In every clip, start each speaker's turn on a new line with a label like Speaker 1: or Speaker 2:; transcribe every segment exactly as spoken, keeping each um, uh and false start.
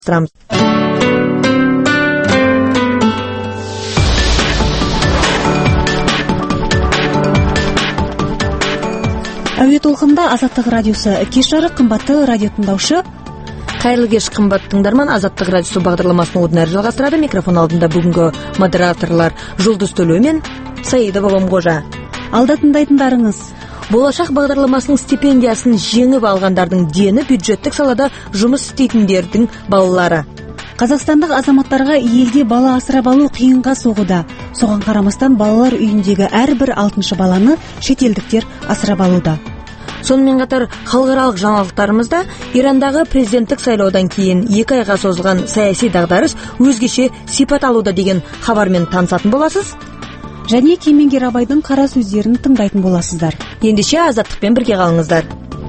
Speaker 1: Тұрамыз.
Speaker 2: Әуе толқында Азаттық радиосы кеш жарық. Қымбатты радио тыңдаушы,
Speaker 1: Қайырлы кеш, қымбатты тыңдарман. Азаттық радиосы бағдарламасын одан әрі жалғастырады. Микрофон алдында бүгінгі модераторлар Жұлдыз Төлеу мен Саида Бабамқожа.
Speaker 2: Алда тыңдайтындарыңыз:
Speaker 1: Болашақ бағдарламасының стипендиясын жеңіп алғандардың дені бюджеттік салада жұмыс істейтіндердің балалары.
Speaker 2: Қазақстандық азаматтарға елде бала асырап алу қиынға соғуда. Соған қарамастан балалар үйіндегі әрбір алтыншы баланы шетелдіктер асырап алуда.
Speaker 1: Сонымен қатар халықаралық жаңалықтарымызда Ирандағы президенттік сайлаудан кейін екі айға созылған саяси дағдарыс өзгеше сипат алуда деген хабармен танысатын боласыз.
Speaker 2: Және Кемеңгер Абайдың қара сөздерін тыңдайтын боласыздар.
Speaker 1: Ендеше Азаттықпен бірге қалыңыздар.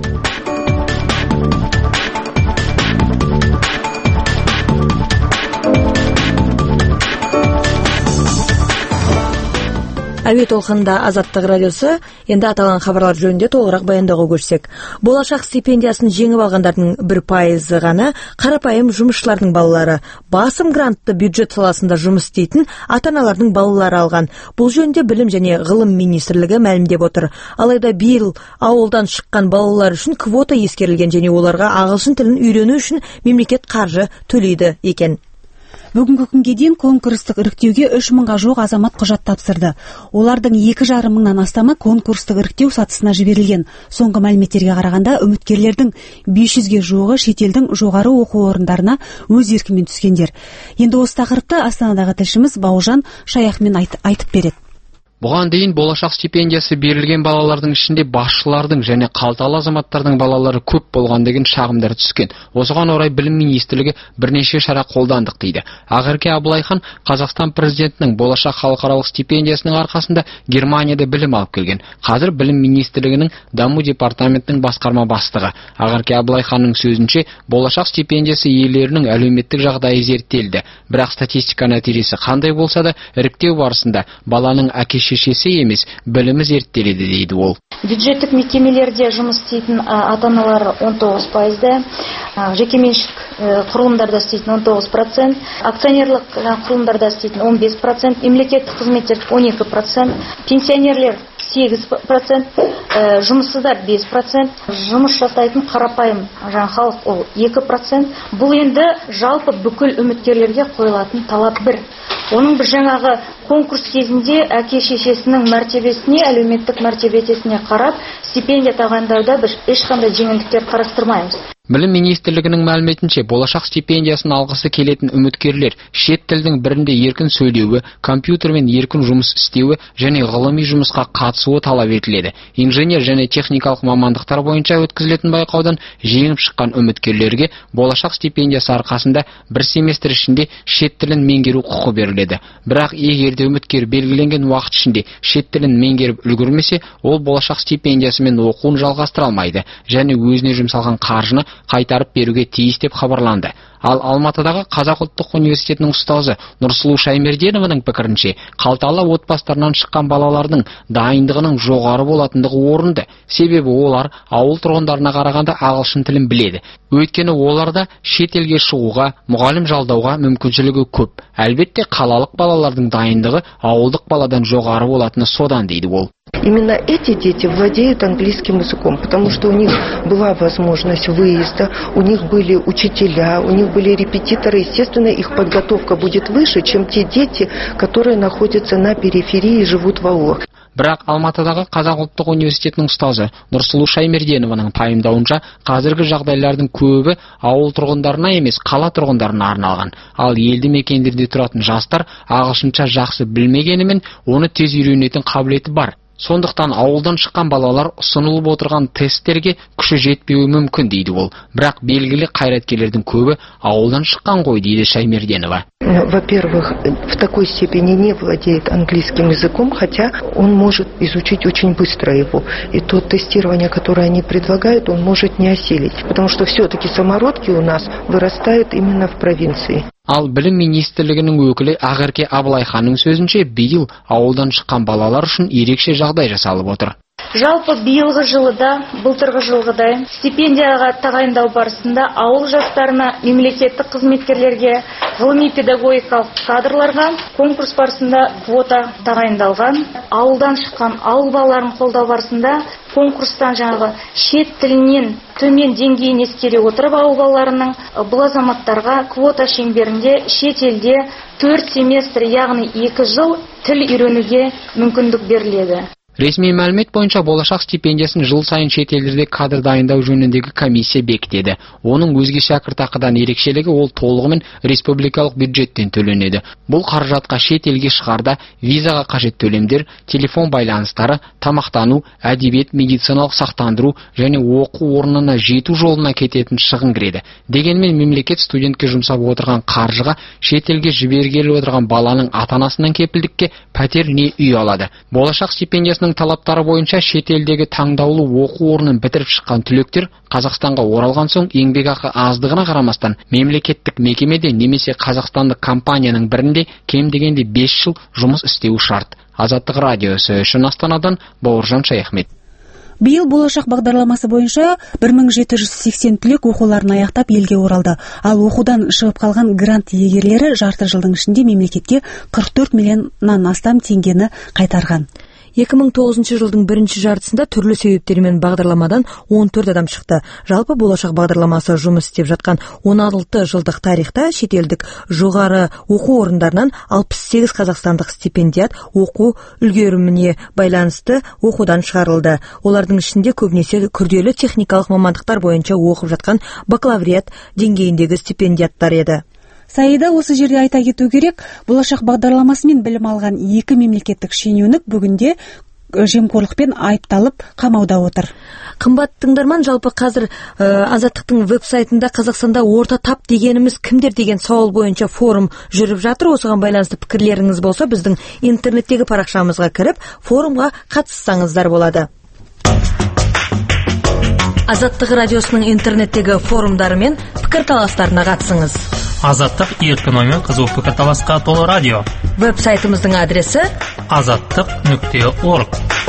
Speaker 1: Әуе толқында Азаттық радиосы. Енді аталған хабарлар жөнінде толығырақ баяндауға көшсек. Болашақ стипендиясын жеңіп алғандардың бір пайызы ғана қарапайым жұмысшылардың балалары. Басым грантты бюджет саласында жұмыс істейтін ата-аналардың балалары алған. Бұл жөнінде білім және ғылым министрлігі мәлімдеп отыр. Алайда биыл ауылдан шыққан балалар үшін квота ескерілген және оларға ағылшын тілін үйрену үшін мемлекет қаржы төлейді екен.
Speaker 2: Бүгінгі күнге дейін конкурстық іріктеуге үш мыңға жоқ азамат құжат тапсырды. Олардың екі жарым мыңнан астамы конкурстық іріктеу сатысына жіберілген. Соңғы мәліметтерге қарағанда үміткерлердің бес жүзге жуығы шетелдің жоғары оқу орындарына өз еркімен түскендер. Енді осы тақырыпты Астанадағы тілшіміз Бауыржан Шаяхмен айт, айтып береді.
Speaker 3: Бұған дейін болашақ стипендиясы берілген балалардың ішінде басшылардың және қалталы азаматтардың балалары көп болған деген шағымдар түскен. Осыған орай білім министрлігі бірнеше шара қолдандық дейді. Ақерке Абылайхан Қазақстан президентінің болашақ халықаралық стипендиясының арқасында Германияда білім алып келген. Қазір білім министрлігінің даму департаментінің басқарма бастығы. Ақерке Абылайханның сөзінше, болашақ стипендиясы иелерінің әлеуметтік жағдайы зерттелді. Бірақ статистика нәтижесі қандай болса да, іріктеу барысында баланың әке шешесі емес, білімі зерттеледі дейді ол.
Speaker 4: Бюджеттік мекемелерде жұмыс істейтін ата-аналар он тоғыз пайызда, жекеменшік құрылымдарда істейтін он тоғыз процент, акционерлік құрылымдарда істейтін он бес процент, мемлекеттік қызметтер он екі процент, пенсионерлер сегіз процент, жұмыссыздар бес процент, жұмыс жасайтын қарапайым жаңа халық ол екі процент. Бұл енді жалпы бүкіл үміткерлерге қойылатын талап бір. Оның бір жаңағы конкурс кезінде әке шешесінің мәртебесіне, әлеуметтік мәртебесіне қарап, стипендия тағайындауда біз ешқандай жеңілдіктер қарастырмаймыз.
Speaker 3: Білім министрлігінің мәліметінше, болашақ стипендиясын алғысы келетін үміткерлер шет тілдің бірінде еркін сөйлеуі, компьютермен еркін жұмыс істеуі және ғылыми жұмысқа қатысуы талап етіледі. Инженер және техникалық мамандықтар бойынша өткізілетін байқаудан жеңіп шыққан үміткерлерге болашақ стипендиясы арқасында бір семестр ішінде шет тілін меңгеру құқы беріледі. Бірақ егерде үміткер белгіленген уақыт ішінде шет тілін меңгеріп үлгермесе, ол болашақ стипендиясымен оқуын жалғастыра алмайды және өзіне жұмсалған қаржыны қайтарып беруге тиіс деп хабарланды. Ал Алматыдағы Қазақ ұлттық университетінің ұстазы Нұрсұлу Шаймерденованың пікірінше, қалталы отбасыларынан шыққан балалардың дайындығының жоғары болатындығы орынды. Себебі олар ауыл тұрғындарына қарағанда ағылшын тілін біледі. Өйткені оларда шет елге шығуға, мұғалім жалдауға мүмкіншілігі көп. Әлбетте қалалық балалардың дайындығы ауылдық баладан жоғары болатыны содан дейді ол.
Speaker 5: Именно эти дети владеют английским языком, потому что у них была возможность выезда, у них были учителя, у них были репетиторы. Естественно, их подготовка будет выше, чем те дети, которые находятся на периферии и живут в аулах.
Speaker 3: Бірақ Алматыдағы Қазақ ұлттық университетінің ұстазы Нұрсұлу Шаймерденованың пайымдауынша, қазіргі жағдайлардың көбі ауыл тұрғындарына емес, қала тұрғындарына арналған. Ал елді мекендерде тұратын жастар ағылшынша жақсы білмегенімен, оны тез үйренетін қабілеті бар. Сондықтан ауылдан шыққан балалар ұсынылып отырған тесттерге күші жетпеуі мүмкін дейді ол. Бірақ белгілі қайраткерлердің көбі ауылдан шыққан ғой дейді Шаймерденова.
Speaker 5: Во-первых, в такой степени не владеет английским языком, хотя он может изучить очень быстро его. И то тестирование, которое они предлагают, он может не осилить, потому что все-таки самородки у нас вырастают именно в провинции.
Speaker 3: Ал білім министрлігінің өкілі Ақерке Абылайханның сөзінше, биыл ауылдан шыққан балалар үшін ерекше жағдай жасалып отыр.
Speaker 4: Жалпы биылғы жылыда, былтырғы жылғыдай стипендияға тағайындау барысында ауыл жастарына, мемлекеттік қызметкерлерге, ғылыми педагогикалық кадрларға конкурс барысында квота тағайындалған. Ауылдан шыққан ауыл балаларын қолдау барысында конкурстан жаңағы шет тілінен төмен деңгейін ескере отырып ауыл балаларының бұл азаматтарға квота шеңберінде шет елде төрт семестр, яғни екі жыл тіл үйренуге мүмкіндік беріледі.
Speaker 3: Ресми мәлімет бойынша болашақ стипендиясын жыл сайын шет елдерде кадр дайындау жөніндегі комиссия бекітеді. Оның өзге шәкіртақыдан ерекшелігі ол толығымен республикалық бюджеттен төленеді. Бұл қаражатқа шет елге шығарда визаға қажет төлемдер, телефон байланыстары, тамақтану, әдебиет, медициналық сақтандыру және оқу орнына жету жолына кететін шығын кіреді. Дегенмен мемлекет студентке жұмсап отырған қаржыға шет елге жібергелі отырған баланың ата-анасынан кепілдікке пәтер не үй алады. Болашақ стипендиясының талаптары бойынша шетелдегі таңдаулы оқу орнын бітіріп шыққан түлектер Қазақстанға оралған соң еңбекақы аздығына қарамастан мемлекеттік мекемеде немесе қазақстандық компанияның бірінде кем дегенде бес жыл жұмыс істеуі шарт. Азаттық радиосы үшін Астанадан Бауыржан Шаяхмет.
Speaker 2: Биыл болашақ бағдарламасы бойынша бір мың жеті жүз сексен түлек оқуларын аяқтап елге оралды. Ал оқудан шығып қалған грант иегерлері жарты жылдың ішінде мемлекетке қырық төрт миллионнан астам теңгені қайтарған.
Speaker 1: екі мың тоғызыншы жылдың бірінші жартысында түрлі себептермен бағдарламадан он төрт адам шықты. Жалпы болашақ бағдарламасы жұмыс істеп жатқан он алты жылдық тарихта шетелдік жоғары оқу орындарынан алпыс сегіз қазақстандық стипендиат оқу үлгеріміне байланысты оқудан шығарылды. Олардың ішінде көбінесе күрделі техникалық мамандықтар бойынша оқып жатқан бакалавриат деңгейіндегі стипендиаттар еді.
Speaker 2: Саида, осы жерде айта кету керек, болашақ бағдарламасымен білім алған екі мемлекеттік шенеунік бүгінде жемқорлықпен айыпталып қамауда отыр.
Speaker 1: Қымбат тыңдарман, жалпы қазір ә, Азаттықтың веб-сайтында Қазақстанда орта тап дегеніміз кімдер деген сауал бойынша форум жүріп жатыр. Осыған байланысты пікірлеріңіз болса, біздің интернеттегі парақшамызға кіріп, форумға қатыссаңыздар болады. Азаттық радиосының интернеттегі форумдары мен пікірталастарына қатысыңыз.
Speaker 6: Азаттық еркін оймен қызу пікірталасқа толы радио.
Speaker 1: Веб-сайтымыздың адресі
Speaker 6: азаттық нүкте орг.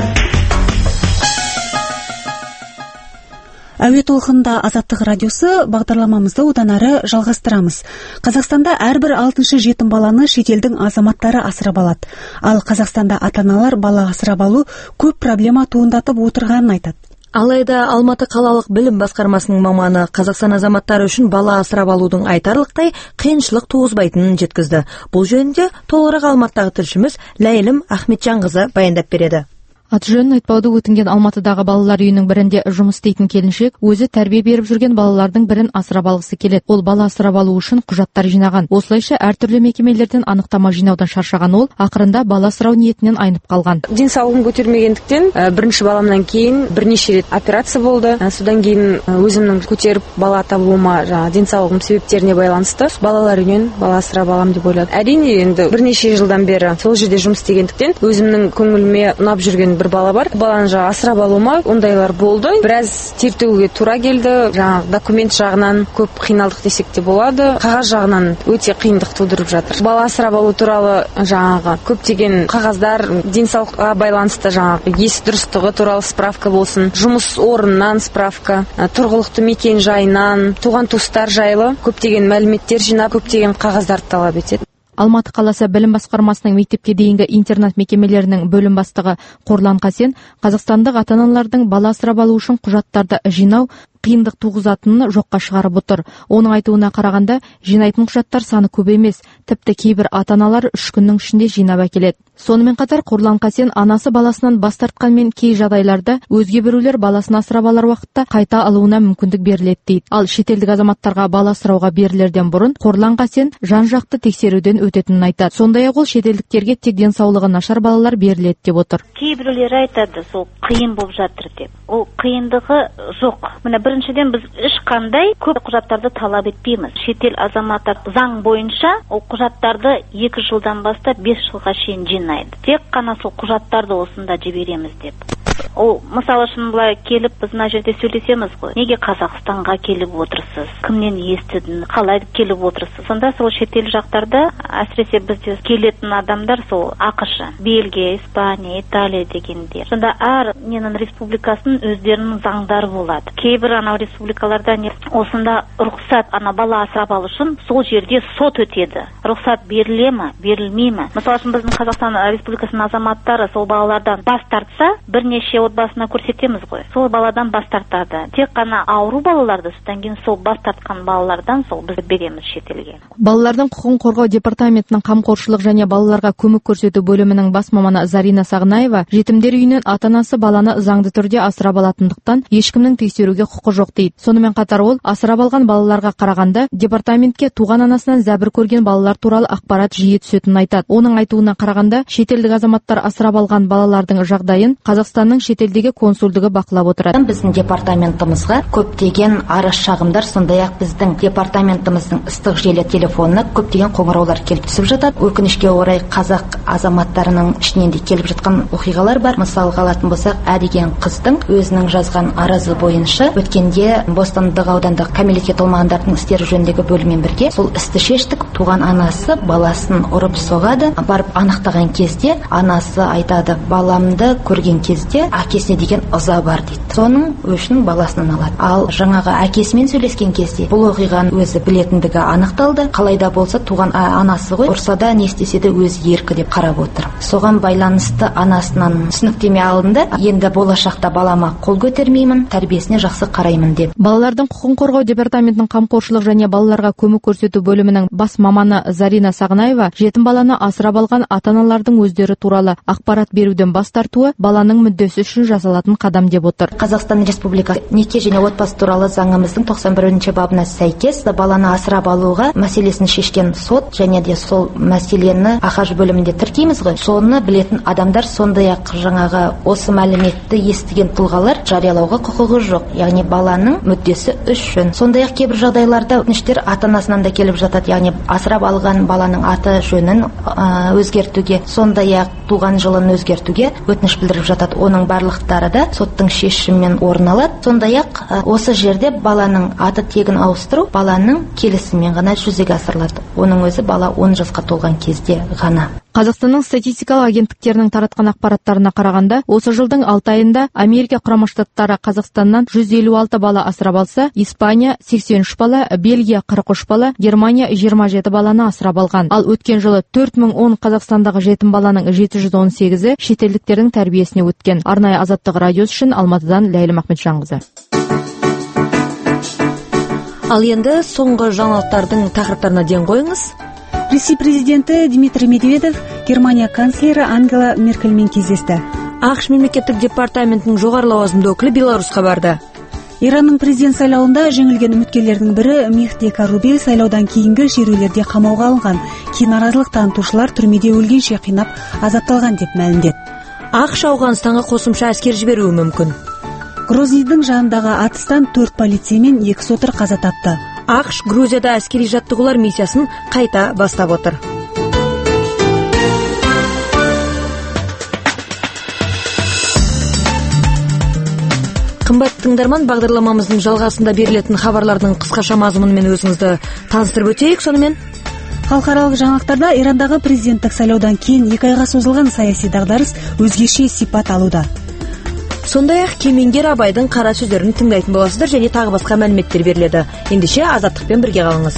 Speaker 2: Әуе толқынында Азаттық радиосы бағдарламамызды одан ары жалғастырамыз. Қазақстанда әрбір алтыншы жетім баланы шетелдің азаматтары асырап алады. Ал Қазақстанда ата-аналар бала асырап алу көп проблема туындатып отырғанын айтады.
Speaker 1: Алайда Алматы қалалық білім басқармасының маманы Қазақстан азаматтары үшін бала асырап алудың айтарлықтай қиыншылық туғызбайтынын жеткізді. Бұл жөнінде толығырақ Алматыдағы тілшіміз Ләйлім Ахметжанқызы баяндап береді.
Speaker 7: Аты жөнін айтпауды өтінген Алматыдағы балалар үйінің бірінде жұмыс істейтін келіншек өзі тәрбие беріп жүрген балалардың бірін асырап алғысы келеді. Ол бала асырап алу үшін құжаттар жинаған. Осылайша әртүрлі мекемелерден анықтама жинаудан шаршаған ол ақырында бала асырау ниетінен айнып қалған.
Speaker 8: Денсаулығым көтермегендіктен бірінші баламнан кейін бірнеше рет операция болды. Содан кейін өзімнің көтеріп бала табуыма денсаулығым себептеріне байланысты балалар үйінен бала асырап аламын деп ойладым. Әрине, енді бірнеше жылдан бері сол жерде жұмыс істегендіктен өзімнің көңіліме ұнап жүрген бір бала бар. Баланы жаңа асырап алуыма ондайлар болды. Біраз тертуге тура келді. Жаңа документ жағынан көп қиналдық десек те болады. Қағаз жағынан өте қиындық тудырып жатыр. Бала асырап алу туралы жаңағы көптеген қағаздар, денсаулыққа байланысты жаңағы есі дұрыстығы туралы справка болсын, жұмыс орнынан справка, тұрғылықты мекен жайынан, туған туыстар жайлы көптеген мәліметтер жинап, көптеген қағаздарды талап етеді.
Speaker 7: Алматы қаласы білім басқармасының мектепке дейінгі интернат мекемелерінің бөлім бастығы Қорлан Қасен қазақстандық ата-аналардың бала асырап алу үшін құжаттарды жинау қиындық туғызатынын жоққа шығарып отыр. Оның айтуына қарағанда, жинайтын құжаттар саны көп емес, тіпті кейбір ата-аналар үш күннің ішінде жинап әкеледі. Сонымен қатар Қорлан Қасен анасы баласынан бас тартқанмен кей жағдайларда өзге біреулер баласын асырап алар уақытта қайта алуына мүмкіндік беріледі дейді. Ал шетелдік азаматтарға бала асырауға берілерден бұрын Қорлан Қасен жан-жақты тексеруден өтетінін айтады. Сондай-ақ ол шетелдіктерге тек денсаулығы нашар балалар беріледі деп отыр.
Speaker 9: Кейбіреулер айтады, сол қиын болып жатыр деп. Ол қиындығы жоқ. Міне біріншіден біз ешқандай көп құжаттарды талап етпейміз. Шетел азаматы заң бойынша ол құжаттарды екі жылдан бастап бес жылға шейін жинайды. Тек қана сол құжаттарды осында жібереміз деп. Ол мысалы үшін былай келіп біз мына жерде сөйлесеміз ғой. Неге Қазақстанға келіп отырсыз? Кімнен естідің? Қалай келіп отырсыз? Сонда сол шетел жақтарда әсіресе бізде келетін адамдар сол ақш, Бельгия, Испания, Италия дегенде. Сонда әр ненің республикасының өздерінің заңдары болады. Кейбір анау республикаларда не осында рұқсат ана бала асырап алу үшін сол жерде сот өтеді. Рұқсат беріле ме, берілмей ме? Мысалы үшін біздің Қазақстан Республикасының азаматтары сол балалардан бас тартса, бірнеше отбасына көрсетеміз ғой. Сол баладан бас тартады. Тек қана ауру балаларды, содан кейін сол бас тартқан балалардан сол біз береміз шетелге.
Speaker 7: Балалардың құқығын қорғау департаментінің қамқоршылық және балаларға көмек көрсету бөлімінің бас маманы Зарина Сағынаева жетімдер үйінен ата-анасы баланы заңды түрде асырап алатындықтан ешкімнің тексеруге құқы жоқ дейді. Сонымен қатар ол асырап алған балаларға қарағанда департаментке туған анасынан зәбір көрген балалар туралы ақпарат жиі түсетінін айтады. Оның айтуына қарағанда шетелдік азаматтар асырап алған балалардың жағдайын Қазақстанның шетелдегі консулдығы бақылап отырады.
Speaker 10: Біздің департаментімізге көптеген арыз шағымдар, сондай-ақ біздің департаментіміздің ыстық желі телефонына көптеген қоңыраулар келіп түсіп жатады. Өкінішке орай қазақ азаматтарының ішінен де келіп жатқан оқиғалар бар. Мысалға алатын болсақ, ә деген қыздың өзінің жазған арызы бойынша өткенде Бостандық аудандық кәмелетке толмағандардың істері жөніндегі бөліммен бірге сол істі шештік. Туған анасы баласын ұрып соғады. Барып анықтаған кезде анасы айтады, баламды көрген кезде әкесіне деген ыза бар дейді. Соның өшін баласынан алады. Ал жаңағы әкесімен сөйлескен кезде бұл оқиғаның өзі білетіндігі анықталды. Қалайда болса туған анасы ғой, ұрса да не істесе де өзі еркі деп қарап отыр. Соған байланысты анасынан түсініктеме алынды. Енді болашақта балама қол көтермеймін, тәрбиесіне жақсы қараймын деп.
Speaker 7: Балалардың құқығын қорғау департаментінің қамқоршылық және балаларға көмек көрсету бөлімінің бас маманы Зарина Сағынаева жетім баланы асырап алған ата-аналардың өздері туралы ақпарат беруден бас тартуы баланың мүддесі үшін жасалатын қадам деп отыр.
Speaker 10: Қазақстан Республикасы неке және отбасы туралы заңымыздың тоқсан бірінші бабына сәйкес баланы асырап алуға мәселесін шешкен сот және де сол мәселені АХАЖ бөлімінде тіркейміз ғой. Соны білетін адамдар, сондай-ақ жаңағы осы мәліметті естіген тұлғалар жариялауға құқығы жоқ. Яғни баланың мүддесі үшін. Сондай-ақ кейбір жағдайларда өтініштер ата-анасынан да келіп жатады. Яғни асырап алған баланың аты жөнін өзгертуге, сондай-ақ туған жылын өзгертуге өтініш білдіріп жатады. Оның барлықтары да соттың шешімімен орын алады. Сондай-ақ осы жерде баланың аты тегін ауыстыру баланың келісімімен ғана жүзеге асырылады. Оның өзі бала он жасқа толған кезде ғана.
Speaker 7: Қазақстанның статистикалық агенттіктерінің таратқан ақпараттарына қарағанда, осы жылдың алты айында Америка Құрама Штаттары Қазақстаннан жүз елу алты бала асырап алса, Испания сексен үш бала, Бельгия қырық үш бала, Германия жиырма жеті баланы асырап алған. Ал өткен жылы төрт мың он Қазақстандағы жетім баланың жеті жүз он сегізі шетелдіктердің тәрбиесіне өткен. Арнайы Азаттық радиосы үшін Алматыдан Ләйлім Ахметжанқызы.
Speaker 1: Ал енді соңғы жаңалықтардың тақырыптарына ден қойыңыз.
Speaker 2: Ресей президенті Дмитрий Медведев Германия канцлері Ангела Меркельмен кездесті.
Speaker 1: ақш мемлекеттік департаментінің жоғары лауазымды өкілі Беларусьқа барды.
Speaker 2: Иранның президент сайлауында жеңілген үміткерлердің бірі Мехди Карубей сайлаудан кейінгі шерулерде қамауға алынған. Кейін наразылық танытушылар түрмеде өлгенше қинап азапталған деп мәлімдеді.
Speaker 1: ақш Ауғанстанға қосымша әскер жіберуі мүмкін.
Speaker 2: Грозныйдың жанындағы атыстан төрт полицей мен екі сотыр қаза тапты.
Speaker 1: ақш Грузияда әскери жаттығулар миссиясын қайта бастап отыр. Қымбатты тыңдарман, бағдарламамыздың жалғасында берілетін хабарлардың қысқаша мазмұнымен өзіңізді таныстырып өтейік. Сонымен
Speaker 2: халықаралық жаңалықтарда Ирандағы президенттік сайлаудан кейін екі айға созылған саяси дағдарыс өзгеше сипат алуда.
Speaker 1: Сондай-ақ кемеңгер Абайдың қара сөздерін тыңдайтын боласыздар және тағы басқа мәліметтер беріледі. Ендеше Азаттықпен бірге қалыңыз.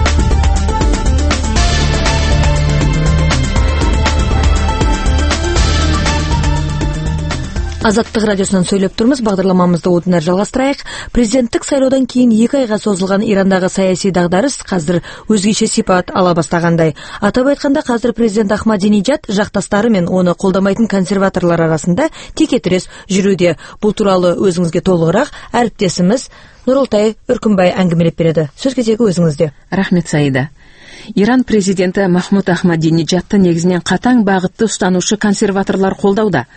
Speaker 1: Азаттық радиосынан сөйлеп тұрмыз. Бағдарламамызды одан әрі жалғастырайық. Президенттік сайлаудан кейін екі айға созылған Ирандағы саяси дағдарыс қазір өзгеше сипат ала бастағандай. Атап айтқанда, қазір президент Ахмадинеджад жақтастары мен оны қолдамайтын консерваторлар арасында текетірес жүруде. Бұл туралы өзіңізге толығырақ әріптесіміз Нұролтай Үркімбай әңгімелеп береді. Сөз кезегі өзіңізде.
Speaker 11: Рахмет, Саида. Иран президенті Махмуд Ахмадинеджадты негізінен қатаң бағытты ұстанушы консерваторлар қолдауда.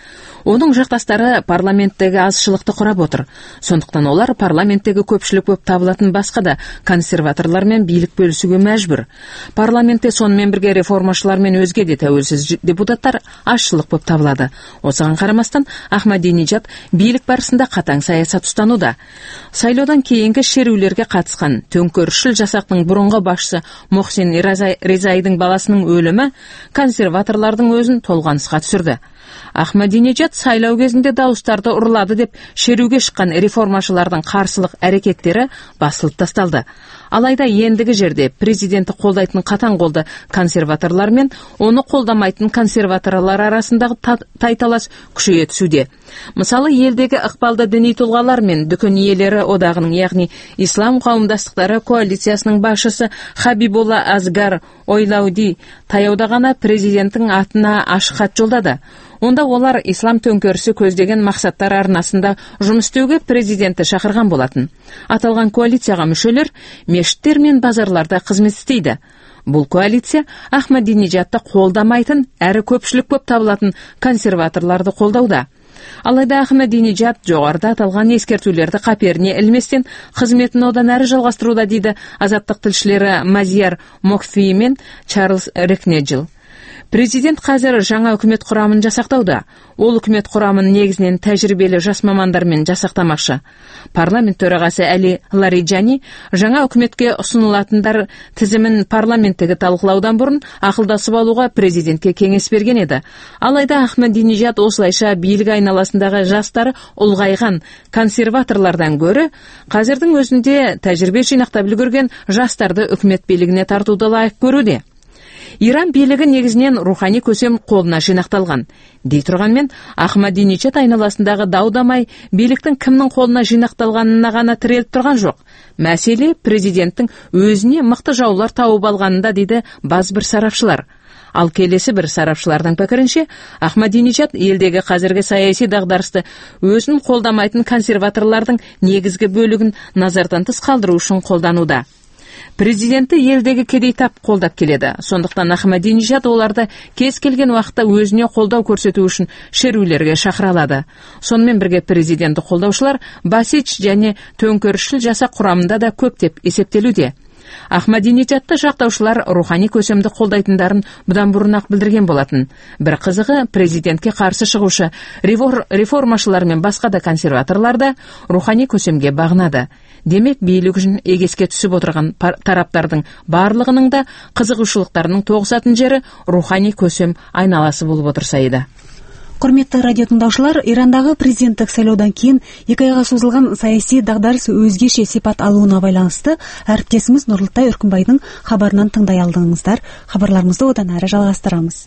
Speaker 11: Оның жақтастары парламенттегі азшылықты құрап отыр. Сондықтан олар парламенттегі көпшілік болып табылатын басқа да консерваторлармен билік бөлісуге мәжбүр. Парламентте сонымен бірге реформашылар мен өзге де тәуелсіз депутаттар азшылық болып табылады. Осыған қарамастан Ахмадинежад билік барысында қатаң саясат ұстануда. Сайлаудан кейінгі шерулерге қатысқан төңкерісшіл жасақтың бұрынғы басшысы Мохсин Резайдың баласының өлімі консерваторлардың өзін толғанысқа түсірді. Ахмадинежад сайлау кезінде дауыстарды ұрлады деп шеруге шыққан реформашылардың қарсылық әрекеттері басылып тасталды. Алайда ендігі жерде президенті қолдайтын қатаң қолды консерваторлар мен оны қолдамайтын консерваторлар арасындағы тайталас күшейе түсуде. Мысалы, елдегі ықпалды діни тұлғалар мен дүкен иелері одағының, яғни Ислам қауымдастықтары коалициясының басшысы Хабибулла Асгар Ойлауди таяуда ғана президенттің атына ашық хат жолдады. Онда олар ислам төңкерісі көздеген мақсаттар арнасында жұмыс істеуге президентті шақырған болатын. Аталған коалицияға мүшелер мешіттер мен базарларда қызмет істейді. Бұл коалиция Ахмадинежадты қолдамайтын, әрі көпшілік болып табылатын консерваторларды қолдауда. Алайда Ахмадинежад жоғарыда аталған ескертулерді қаперіне ілместен қызметін одан әрі жалғастыруда, дейді азаттық тілшілері Мазияр Мокфи мен Чарльз Рекнеджил. Президент қазір жаңа үкімет құрамын жасақтауда. Ол үкімет құрамын негізінен тәжірибелі жас мамандармен жасақтамақшы. Парламент төрағасы Әли Лариджани жаңа үкіметке ұсынылатындар тізімін парламенттегі талқылаудан бұрын ақылдасып алуға президентке кеңес берген еді. Алайда Ахмадинежад осылайша билік айналасындағы жастары ұлғайған консерваторлардан гөрі қазірдің өзінде тәжірибе жинақтап үлгерген жастарды үкімет билігіне тартуды лайық көруде. Иран билігі негізінен рухани көсем қолына жинақталған. Дей тұрғанмен, Ахмадинежад айналасындағы дау-дамай биліктің кімнің қолына жинақталғанына ғана тіреліп тұрған жоқ. Мәселе президенттің өзіне мықты жаулар тауып алғанында, дейді баз бір сарапшылар. Ал келесі бір сарапшылардың пікірінше, Ахмадинежад елдегі қазіргі саяси дағдарысты өзін қолдамайтын консерваторлардың негізгі бөлігін назардан тыс қалдыру үшін қолдануда. Президенті елдегі кедей тап қолдап келеді. Сондықтан Ахмадинежад оларды кез келген уақытта өзіне қолдау көрсету үшін шерулерге шақыра алады. Сонымен бірге президенті қолдаушылар Басич және төңкерісшіл жасақ құрамында да көптеп есептелуде. Ахмадинежадты жақтаушылар рухани көсемді қолдайтындарын бұдан бұрын-ақ білдірген болатын. Бір қызығы, президентке қарсы шығушы реформашылар мен басқа да консерваторлар да рухани көсемге бағынады. Демек, билік үшін егеске түсіп отырған тараптардың барлығының да қызығушылықтарының тоғысатын жері рухани көсем айналасы болып отырса еді.
Speaker 2: Құрметті радио тыңдаушылар, Ирандағы президенттік сайлаудан кейін екі айға созылған саяси дағдарыс өзгеше сипат алуына байланысты әріптесіміз Нұрлытай Үркімбайдың хабарынан тыңдай алдыңыздар. Хабарларымызды одан әрі жалғастырамыз.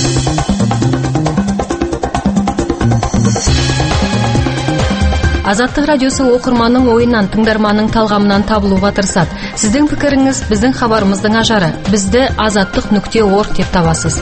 Speaker 12: Азаттық радиосы оқырманның ойынан, тыңдарманның талғамынан табылуға тырысады. Сіздің пікіріңіз біздің хабарымыздың ажары. Бізді азаттық нүкте орг деп табасыз.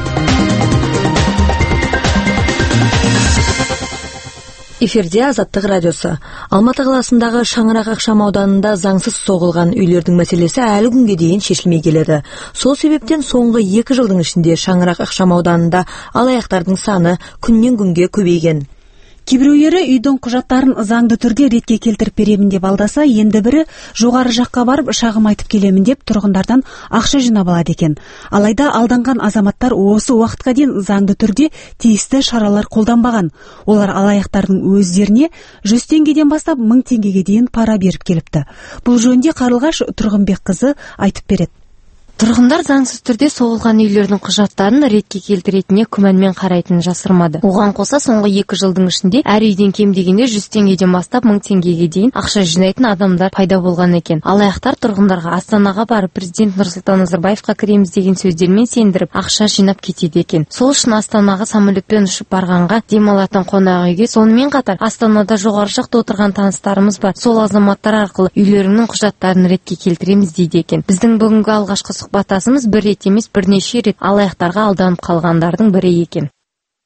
Speaker 1: Эфирде Азаттық радиосы. Алматы қаласындағы Шаңырақ ықшам ауданында заңсыз соғылған үйлердің мәселесі әлі күнге дейін шешілмей келеді. Сол себептен соңғы екі жылдың ішінде Шаңырақ ықшам ауданында алаяқтардың саны күннен күнге көбейген.
Speaker 2: Кейбіреулері үйдің құжаттарын заңды түрде ретке келтіріп беремін деп алдаса, енді бірі жоғары жаққа барып шағым айтып келемін деп тұрғындардан ақша жинап алады екен. Алайда алданған азаматтар осы уақытқа дейін заңды түрде тиісті шаралар қолданбаған. Олар алаяқтардың өздеріне жүз теңгеден бастап мың теңгеге дейін пара беріп келіпті. Бұл жөнінде Қарлығаш Тұрғынбекқызы айтып береді.
Speaker 12: Тұрғындар заңсыз түрде соғылған үйлердің құжаттарын ретке келтіретініне күмәнмен қарайтынын жасырмады. Оған қоса соңғы екі жылдың ішінде әр үйден кем дегенде жүз теңгеден бастап мың теңгеге дейін ақша жинайтын адамдар пайда болған екен. Алаяқтар тұрғындарға Астанаға барып президент Нұрсұлтан Назарбаевқа кіреміз деген сөздермен сендіріп ақша жинап кетеді екен. Сол үшін Астанаға самолетпен ұшып барғанға, демалатын қонақ үйге, сонымен қатар Астанада жоғары жақта отырған таныстарымыз бар. Сол азаматтар арқылы үйлерінің құжаттарын ретке келтіреміз дейді екен. Біздің бүгінгі алғашқы сұхбатасымыз бір рет емес бірнеше рет алаяқтарға алданып қалғандардың бірі екен.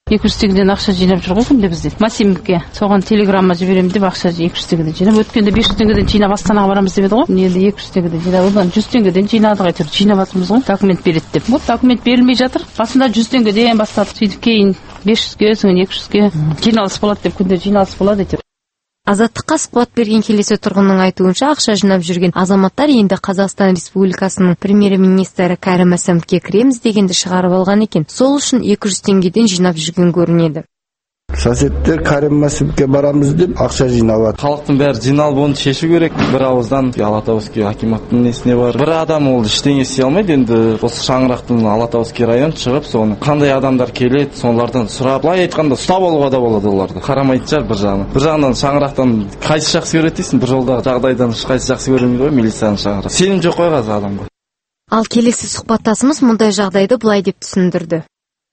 Speaker 13: эки жүз теңгеден ақша жинап жүр ғой күнде бізде. Масимовке соған телеграмма жіберемін деп ақша эки жүз теңгеден жинап. Өткенде беш жүз теңгеден жинап Астанаға барамыз деп еді ғой. Енді эки жүз теңгеден жинап, одан жүз теңгеден жинадық, әйтеуір жинап жатырмыз ғой. Документ береді деп. Вот документ берілмей жатыр. Басында жүз теңгеден бастап, сөйтіп кейін беш жүзге, соң екі жүзге жиналыс болады деп, күнде жиналыс болады әйтеуір.
Speaker 12: Азаттыққа сұхбат берген келесі тұрғынның айтуынша, ақша жинап жүрген азаматтар енді Қазақстан Республикасының премьер-министрі Кәрім Мәсімовке кіреміз дегенді шығарып алған екен. Сол үшін екі жүз теңгеден жинап жүрген көрінеді.
Speaker 14: Соседтер Кәрім Мәсімовке барамыз деп ақша жинап.
Speaker 15: Халықтың бәрі жиналып оны шешу керек. Bir ауыздан Алатаускер акиматтың несіне бар. Bir адам ол ештеңе істей алмайды. Енді осы шаңырақтың Алатаускер район шығып, соны қандай адамдар келеді, солардан сұрап, былай айтқанда ұстап алуға да болады оларды. Қарамайтын шығар бір жағынан. Bir жағынан шаңырақтан қайсы жақсы көреді дейсің, бір жолдағы жағдайдан қайсы жақсы көремейді ғой милицияның шаңырағы. Сенім жоқ қой қазір адамға.
Speaker 12: Ал келесі сұхбаттасымыз мұндай жағдайды былай деп түсіндірді.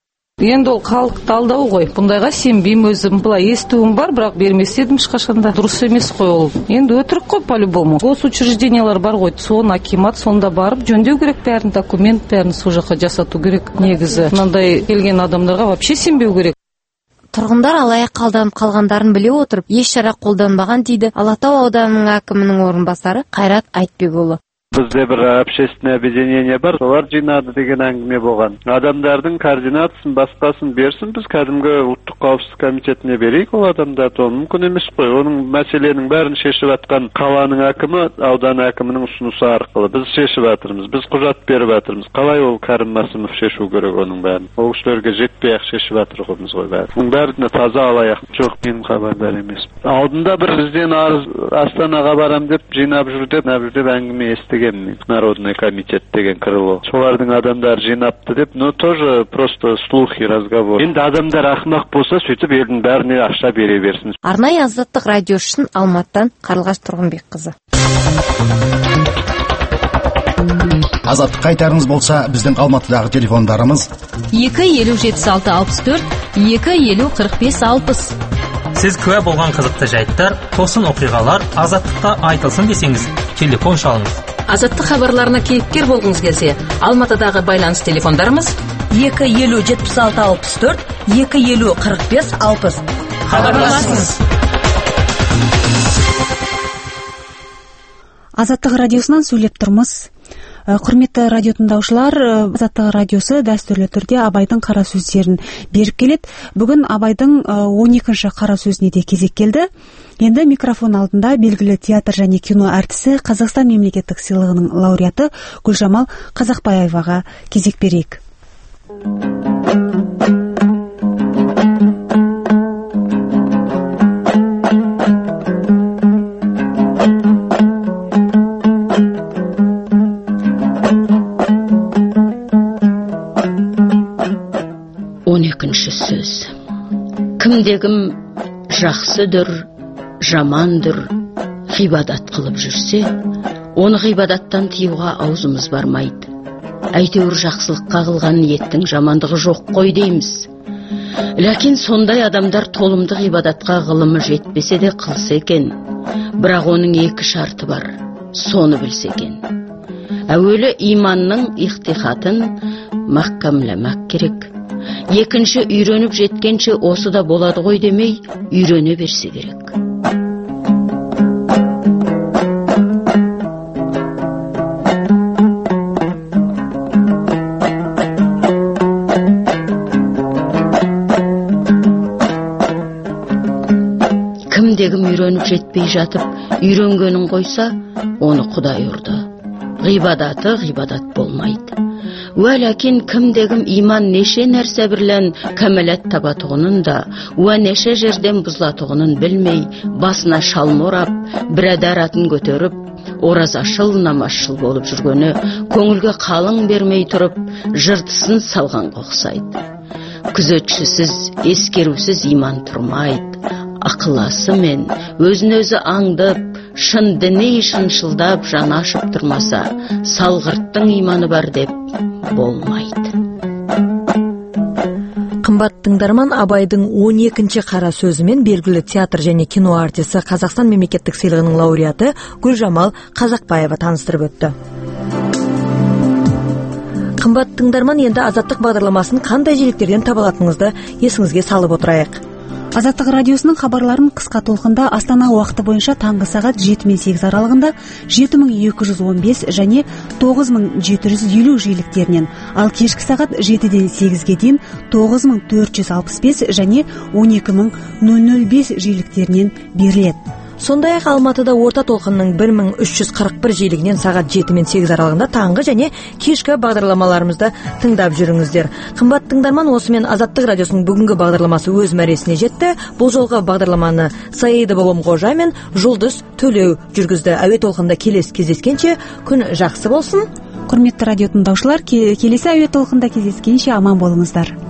Speaker 13: Енді ол халықты алдау ғой. Бұндайға сенбеймін өзім. Былай естуім бар, бірақ бермес едім ешқашанда. Дұрыс емес қой ол. Енді өтірік қой по-любому. Осы учреждениялар бар ғой. Соны акимат сонда барып жөндеу керек бәрін, документ бәрін сол жаққа жасату керек. Негізі мынандай келген адамдарға вообще сенбеу керек.
Speaker 12: Тұрғындар алаяқ қалданып қалғандарын біле отырып, еш шара қолданбаған дейді Алатау ауданының әкімінің орынбасары Қайрат Айтбекұлы.
Speaker 16: Бізде бір общественное объединение бар, солар жинады деген әңгіме болған. Адамдардың координатасын, басқасын берсін, біз кәдімгі ұлттық қауіпсіздік комитетіне берейік ол адамдарды. Ол мүмкін емес қой. Оның мәселенің бәрін шешіп жатқан қаланың әкімі, аудан әкімінің ұсынысы арқылы біз шешіп жатырмыз. Біз құжат беріп жатырмыз. Қалай ол Кәрім Мәсімов шешу керек оның бәрін? Ол кісілерге жетпей-ақ шешіп жатырмыз ғой бәрін. Оның бәріне таза алаяқ. Жоқ, мен хабардар емес. Алдында бір бізден арыз Астанаға барам деп жинап жүр деп, деп әңгіме естіген. Народный комитет деген крыло. Солардың адамдар жинапты деп, но тоже просто слухи, разговор. Енді адамдар ақымақ болса, сөйтіп елдің бәріне ақша бере берсін.
Speaker 12: Арнайы Азаттық радио үшін Алматыдан Қарлығаш Тұрғынбекқызы.
Speaker 17: Азаттық қайтарыңыз болса, біздің Алматыдағы телефондарымыз
Speaker 18: екі елу жетпіс алты алпыс төрт, екі елу қырық бес алпыс.
Speaker 6: Сіз куә болған қызықты жайттар, тосын оқиғалар Азаттықта айтылсын десеңіз, телефон шалыңыз.
Speaker 18: Азаттық хабарларына кейіпкер болғыңыз келсе, Алматыдағы байланыс телефондарымыз
Speaker 1: екі елу жетпіс алты алпыс төрт, екі елу қырық бес алпыс.
Speaker 18: Хабарласыңыз.
Speaker 2: Азаттық радиосынан сөйлеп тұрмыз. Құрметті радио тыңдаушылар, Азаттық радиосы дәстүрлі түрде Абайдың қара сөздерін беріп келеді. Бүгін Абайдың он екінші қара сөзіне де кезек келді. Енді микрофон алдында белгілі театр және кино әртісі, Қазақстан мемлекеттік сыйлығының лауреаты Гүлжамал Қазақбаеваға кезек берейік.
Speaker 19: он екінші сөз. Кімде-кім жақсыдыр, жамандыр, ғибадат қылып жүрсе, оны ғибадаттан тыюға аузымыз бармайды. Әйтеуір жақсылыққа қылған ниеттің жамандығы жоқ қой дейміз. Ләкин сондай адамдар толымды ғибадатқа ғылымы жетпесе де қылса екен. Бірақ оның екі шарты бар, соны білсе екен. Әуелі иманның иқтихатын маққамламақ керек. Екінші, үйреніп жеткенше осы да болады ғой демей, үйрене берсе керек. Кімде-кім үйреніп жетпей жатып, үйренгенін қойса, оны Құдай ұрды. Ғибадаты ғибадат болмайды. Уә ләкин кімде-кім иман неше нәрсе бірлән кәмәләт табатығының да, уә неше жерден бұзлатығының білмей, басына шалм орап, бірадар атын көтеріп, оразашыл намазшыл болып жүргені, көңілге қалың бермей тұрып, жыртысын салған қоқсайды. Күзетшісіз, ескерусіз иман тұрмайды. Ақыласы мен өзін өзі аңдып, шын діни шыншылдап жан ашып тұрмаса, салғырттың иманы бар деп болмайды.
Speaker 1: Қымбат тыңдарман, Абайдың он екінші қара сөзімен белгілі театр және кино артисі, Қазақстан мемлекеттік сыйлығының лауреаты Гүлжамал Қазақбаева таныстырып өтті. Қымбат тыңдарман, енді Азаттық бағдарламасын қандай жиіліктерден таба алатыныңызды есіңізге салып отырайық.
Speaker 2: Азаттық радиосының хабарларын қысқа толқында Астана уақыты бойынша таңғы сағат жеті мен сегіз аралығында жеті мың екі жүз он бес және тоғыз мың жеті жүз елу жиіліктерінен, ал кешкі сағат жетіден сегізге дейін тоғыз мың төрт жүз алпыс бес және он екі мың нөл нөл бес жиіліктерінен беріледі.
Speaker 1: Сондай-ақ Алматыда орта толқынның бір мың үш жүз қырық бір жиілігінен сағат жеті мен сегіз аралығында таңғы және кешкі бағдарламаларымызды тыңдап жүріңіздер. Қымбат тыңдарман, осымен Азаттық радиосының бүгінгі бағдарламасы өз мәресіне жетті. Бұл жолғы бағдарламаны Саида Бабамқожа мен Жұлдыз Төлеу жүргізді. Әуе толқында келесі кездескенше күн жақсы болсын.
Speaker 2: Құрметті радио тыңдаушылар, келесі әуе толқында кездескенше аман болыңыздар.